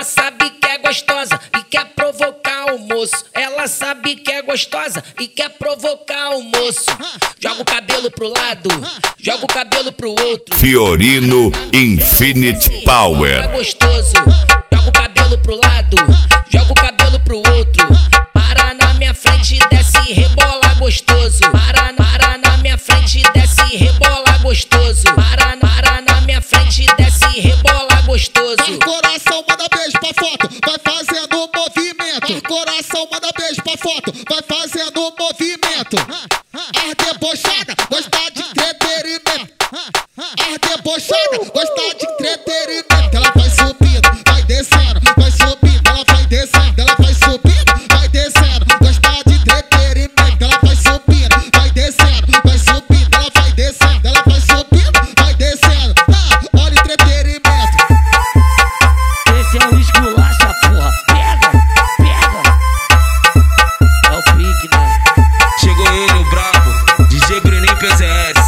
Ela sabe que é gostosa e quer provocar o moço. Ela sabe que é gostosa e quer provocar o moço. Joga o cabelo pro lado, joga o cabelo pro outro. Fiorino Infinite Power. É gostoso. Joga o cabelo pro lado, joga o cabelo pro outro. Para na minha frente, desce e rebola gostoso. Para na minha frente, desce e rebola gostoso. Para na minha frente, desce e rebola gostoso. Coração, manda beijo pra foto, vai fazendo movimento. Coração, manda beijo pra foto, vai fazendo movimento. As debochada, gosta de entretenimento. As debochada, gosta de entretenimento. Ela vai subindo, vai descendo, vai subindo. Ela vai descendo, ela vai subindo, vai descendo. Gosta de entretenimento. Ela vai subindo, vai descendo, vai subindo. Ela vai descendo, ela vai subindo, vai descendo. Olha o entretenimento. Esse é o esculacha, porra. Pega, pega. É o pique, né? Chegou ele, o brabo, DJ Bruninho PZS.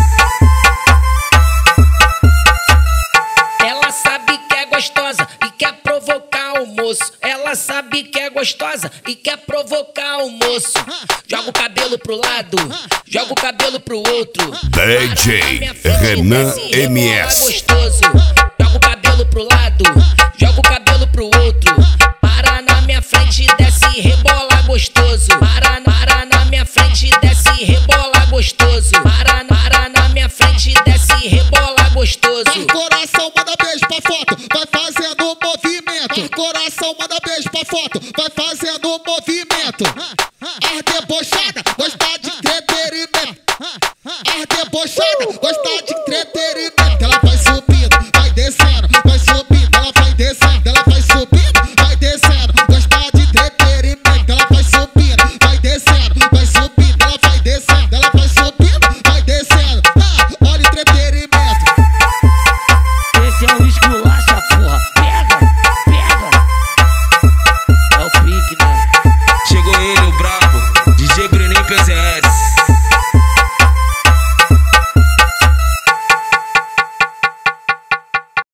Ela sabe que é gostosa e quer provocar o moço. Ela sabe que é gostosa e quer provocar o moço. Joga o cabelo pro lado, joga o cabelo pro outro. DJ Renan MS. Gostoso. Joga o cabelo pro lado, joga o cabelo pro outro. Para na minha frente, desce e rebola gostoso. Para na minha frente, desce e rebola gostoso. Para na minha frente, desce e rebola gostoso. Coração, manda beijo pra foto, vai fazendo movimento. Coração, manda beijo pra foto, vai fazendo movimento.